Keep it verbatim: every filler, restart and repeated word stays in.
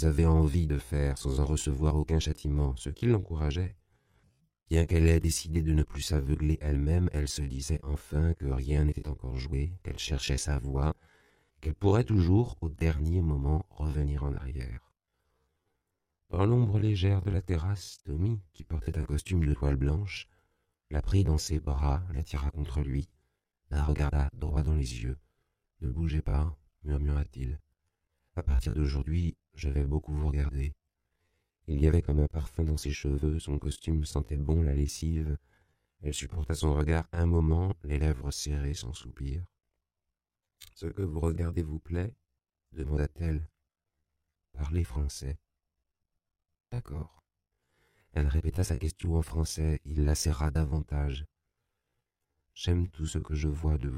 avait envie de faire sans en recevoir aucun châtiment, ce qui l'encourageait. Bien qu'elle ait décidé de ne plus s'aveugler elle-même, elle se disait enfin que rien n'était encore joué, qu'elle cherchait sa voie, qu'elle pourrait toujours, au dernier moment, revenir en arrière. Dans l'ombre légère de la terrasse, Tommy, qui portait un costume de toile blanche, la prit dans ses bras, la tira contre lui, la regarda droit dans les yeux. « Ne bougez pas, murmura-t-il. À partir d'aujourd'hui, je vais beaucoup vous regarder. » Il y avait comme un parfum dans ses cheveux, son costume sentait bon la lessive. Elle supporta son regard un moment, les lèvres serrées sans soupir. « Ce que vous regardez vous plaît ?» demanda-t-elle. « Parlez français. »« D'accord. » Elle répéta sa question en français, il la serra davantage. « J'aime tout ce que je vois de vous.